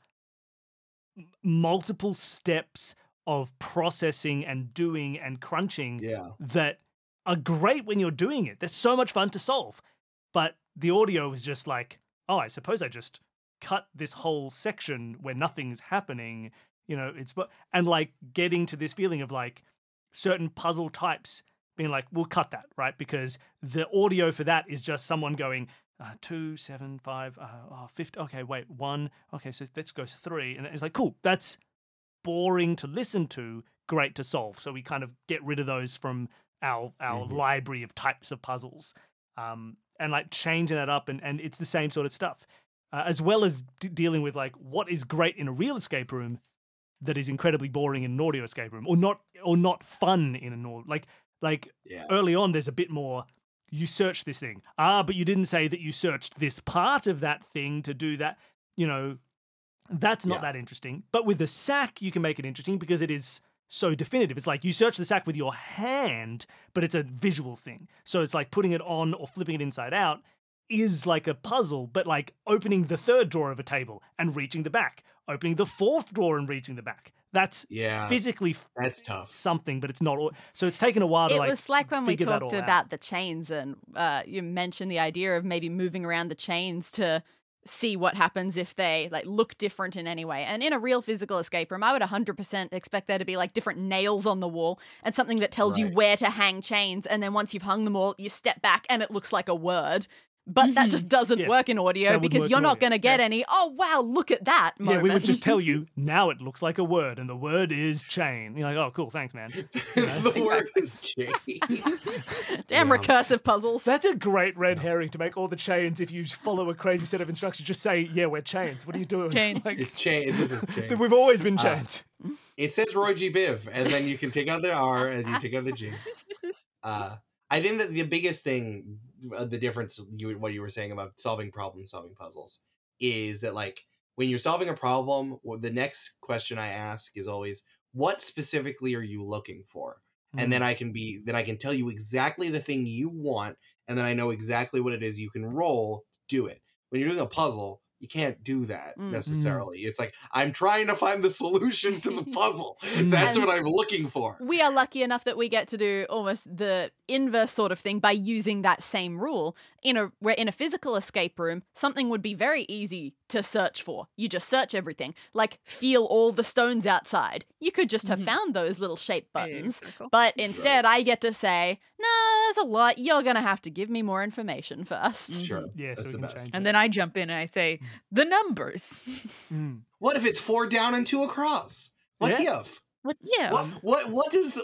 multiple steps of processing and doing and crunching that are great when you're doing it. They're so much fun to solve. But the audio is just like, oh, I suppose I just cut this whole section where nothing's happening. You know, and like getting to this feeling of like certain puzzle types being like, we'll cut that, right? Because the audio for that is just someone going 2, 7, 5, 50. Okay, wait, 1. Okay, so let's go 3. And it's like, cool, that's boring to listen to, great to solve. So we kind of get rid of those from our library of types of puzzles, and like changing that up, and it's the same sort of stuff, as well as dealing with like what is great in a real escape room that is incredibly boring in an audio escape room, or not fun in an audio. Like early on, there's a bit more. You search this thing, but you didn't say that you searched this part of that thing to do that. You know. That's not that interesting. But with the sack, you can make it interesting because it is so definitive. It's like you search the sack with your hand, but it's a visual thing. So it's like putting it on or flipping it inside out is like a puzzle, but like opening the 3rd drawer of a table and reaching the back, opening the 4th drawer and reaching the back. That's physically that's tough. Something, but it's not. So it's taken a while to It was like when we talked about out. the chains and you mentioned the idea of maybe moving around the chains to see what happens if they like look different in any way. And in a real physical escape room, I would 100% expect there to be like different nails on the wall and something that tells you where to hang chains. And then once you've hung them all, you step back and it looks like a word. But that just doesn't work in audio because you're not going to get any, oh, wow, look at that moment. Yeah, we would just tell you, now it looks like a word, and the word is chain. You're like, oh, cool, thanks, man. You know? The word is chain. Damn recursive puzzles. That's a great red herring to make all the chains, if you follow a crazy set of instructions, just say, yeah, we're chains. What are you doing? Chains. Like, it's chain. It is chain. We've always been chains. It says Roy G. Biv, and then you can take out the R, and you take out the G. I think that the biggest thing, the difference, what you were saying about solving puzzles, is that like when you're solving a problem, the next question I ask is always, what specifically are you looking for? And then I can tell you exactly the thing you want, and then I know exactly what it is you can roll to do it. When you're doing a puzzle, you can't do that necessarily. It's like, I'm trying to find the solution to the puzzle. That's what I'm looking for. We are lucky enough that we get to do almost the inverse sort of thing by using that same rule. Where in a physical escape room, something would be very easy to search for. You just search everything. Like, feel all the stones outside. You could just have found those little shape buttons. But instead, I get to say, no, there's a lot. You're going to have to give me more information first. Sure. Yeah, so we can change And then I jump in and I say, the numbers. What if it's 4 down and 2 across? What's Yeah. What? Yeah. What is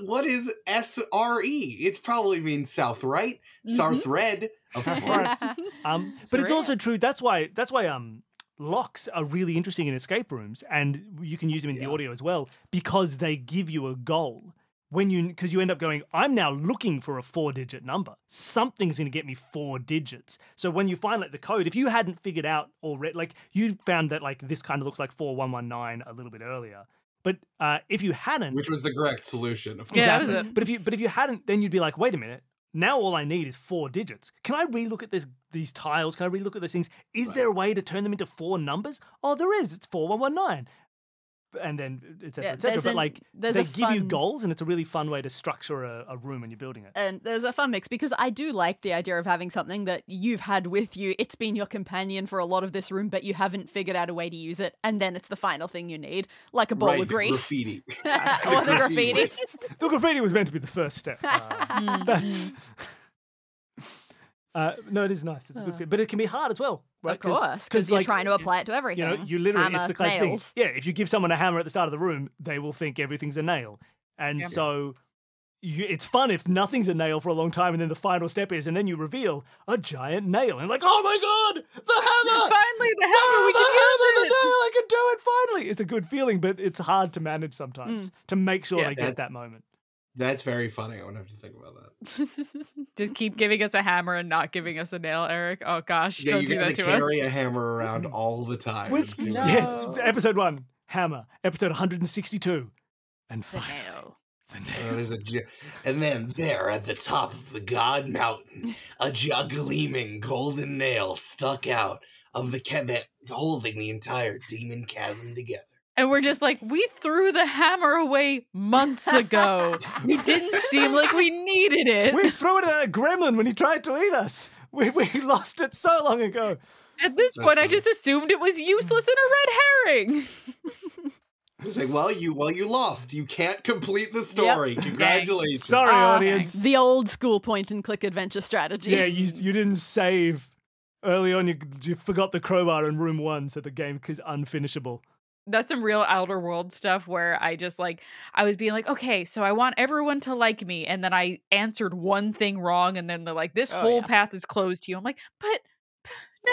SRE? It probably means south, right? South red, of course. But it's also true. That's why locks are really interesting in escape rooms, and you can use them in the audio as well because they give you a goal. Because you end up going, I'm now looking for a 4-digit number. Something's going to get me 4 digits. So when you find like the code, if you hadn't figured out already, like you found that like this kind of looks like 4119 a little bit earlier. But if you hadn't, which was the correct solution, of course. Yeah, exactly. But if you hadn't, then you'd be like, wait a minute. Now all I need is 4 digits. Can I relook at these tiles? Can I relook at those things? Is there a way to turn them into 4 numbers? Oh, there is. It's 4119. And then et cetera, et cetera. But like they give you goals, and it's a really fun way to structure a room when you're building it. And there's a fun mix because I do like the idea of having something that you've had with you. It's been your companion for a lot of this room, but you haven't figured out a way to use it. And then it's the final thing you need, like a bowl of grease. Graffiti. Or the graffiti. The graffiti was meant to be the first step. That's... No, it is nice. It's a good fit, but it can be hard as well, right? Of course, because you're trying to apply it to everything. You know, you literally, Hammer, it's the classic thing. nails. Yeah, if you give someone a hammer at the start of the room, they will think everything's a nail. And so it's fun if nothing's a nail for a long time and then the final step is, and then you reveal a giant nail. And like, oh my God, the hammer! Finally, the hammer, we the can use hammer, it! the nail, I can do it finally! It's a good feeling, but it's hard to manage sometimes to make sure they get that moment. That's very funny. I won't have to think about that. Just keep giving us a hammer and not giving us a nail, Eric. Oh gosh, Yeah, don't you do gotta that to us. carry a hammer around all the time. Yes, episode 1, hammer. Episode 162, and The finally, nail. the nail. And then there at the top of the God Mountain, a gleaming golden nail stuck out of the kemet, holding the entire demon chasm together. And we're just like, we threw the hammer away months ago. It didn't seem like we needed it. We threw it at a gremlin when he tried to eat us. We lost it so long ago. At this That's point, I funny. just assumed it was useless and a red herring. It's like, well, you lost. You can't complete the story. Congratulations. Sorry, Ah, audience. The old school point and click adventure strategy. Yeah, you didn't save early on. You forgot the crowbar in room 1, so the game is unfinishable. That's some real Outer World stuff where I just I was being like, okay, so I want everyone to like me. And then I answered one thing wrong. And then they're like, this whole path is closed to you. I'm like, but no.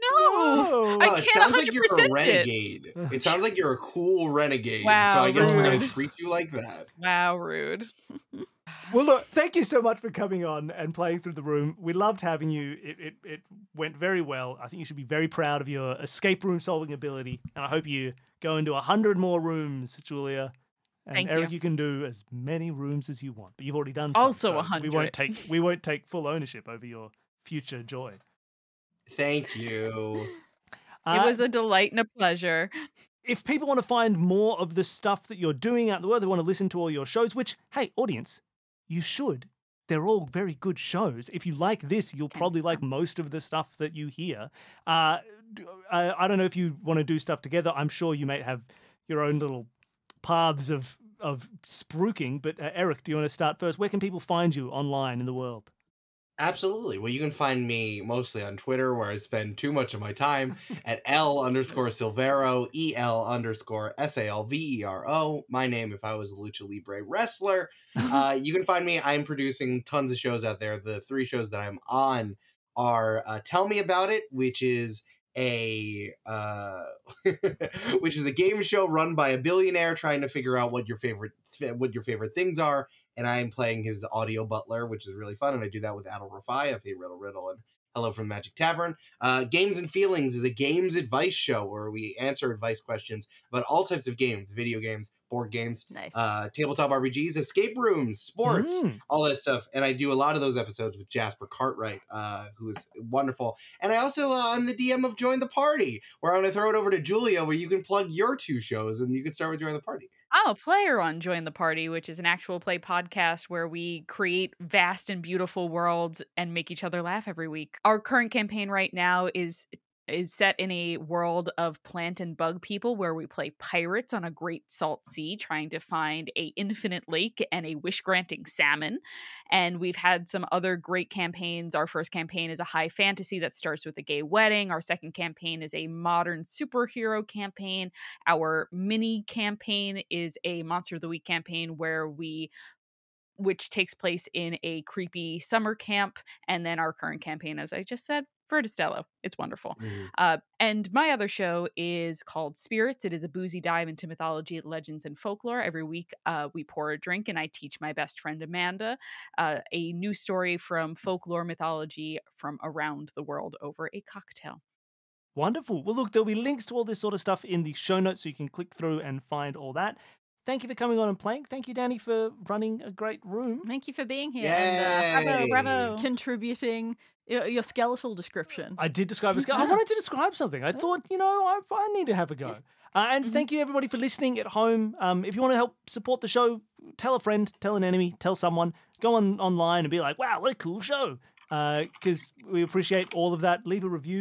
No. I Oh, it can't sounds like you're a 100% it. renegade. It sounds like you're a cool renegade. Wow, so I guess we're going to rude. treat you like that. Wow, rude. Well, look, thank you so much for coming on and playing through the room. We loved having you. It went very well. I think you should be very proud of your escape room solving ability. And I hope you go into 100 more rooms, Julia. And Thank Eric, you. you can do as many rooms as you want. But you've already done some. Also so 100. We won't take full ownership over your future joy. Thank you. It was a delight and a pleasure. If people want to find more of the stuff that you're doing out in the world, they want to listen to all your shows, which, hey, audience, you should. They're all very good shows. If you like this, you'll probably like most of the stuff that you hear. I don't know if you want to do stuff together. I'm sure you might have your own little paths of spruiking. But Eric, do you want to start first? Where can people find you online in the world? Absolutely. Well, you can find me mostly on Twitter, where I spend too much of my time at L_Silvero, EL_SALVERO. My name if I was a Lucha Libre wrestler. You can find me. I'm producing tons of shows out there. The 3 shows that I'm on are Tell Me About It, which is a game show run by a billionaire trying to figure out what your favorite things are. And I am playing his audio butler, which is really fun. And I do that with Adel Rafai of Hey Riddle Riddle and Hello from the Magic Tavern. Games and Feelings is a games advice show where we answer advice questions about all types of games, video games, board games, Nice. tabletop RPGs, escape rooms, sports, all that stuff. And I do a lot of those episodes with Jasper Cartwright, who is wonderful. And I also I'm the DM of Join the Party, where I'm going to throw it over to Julia, where you can plug your 2 shows and you can start with Join the Party. I'm a player on Join the Party, which is an actual play podcast where we create vast and beautiful worlds and make each other laugh every week. Our current campaign right now is set in a world of plant and bug people where we play pirates on a great salt sea trying to find a infinite lake and a wish-granting salmon. And we've had some other great campaigns. Our first campaign is a high fantasy that starts with a gay wedding. Our second campaign is a modern superhero campaign. Our mini campaign is a Monster of the Week campaign which takes place in a creepy summer camp. And then our current campaign, as I just said, Vertistello. It's wonderful. And my other show is called Spirits. It is a boozy dive into mythology, legends, and folklore. Every week we pour a drink and I teach my best friend Amanda a new story from folklore mythology from around the world over a cocktail. Wonderful. Well, look, there'll be links to all this sort of stuff in the show notes so you can click through and find all that. Thank you for coming on and playing. Thank you, Danny, for running a great room. Thank you for being here Yay! and contributing your skeletal description. I did describe a skeleton. I wanted to describe something. I thought, I need to have a go. And thank you, everybody, for listening at home. If you want to help support the show, tell a friend, tell an enemy, tell someone. Go online and be like, wow, what a cool show. Because we appreciate all of that. Leave a review.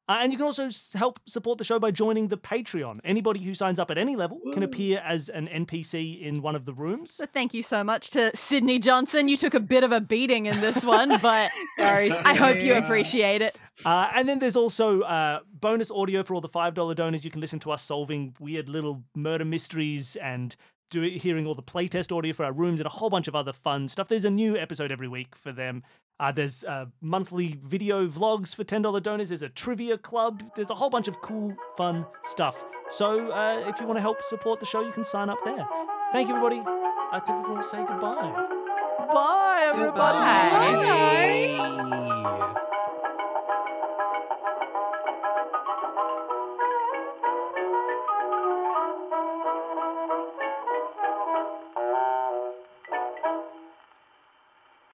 And you can also help support the show by joining the Patreon. Anybody who signs up at any level can appear as an NPC in one of the rooms. So thank you so much to Sydney Johnson. You took a bit of a beating in this one, but Sorry, I hope you Sydney. appreciate it. And then there's also bonus audio for all the $5 donors. You can listen to us solving weird little murder mysteries and hearing all the playtest audio for our rooms and a whole bunch of other fun stuff. There's a new episode every week for them. There's monthly video vlogs for $10 donors. There's a trivia club. There's a whole bunch of cool, fun stuff. So if you want to help support the show, you can sign up there. Thank you, everybody. I think we'll say goodbye. Bye, everybody. Goodbye. Bye. Hey.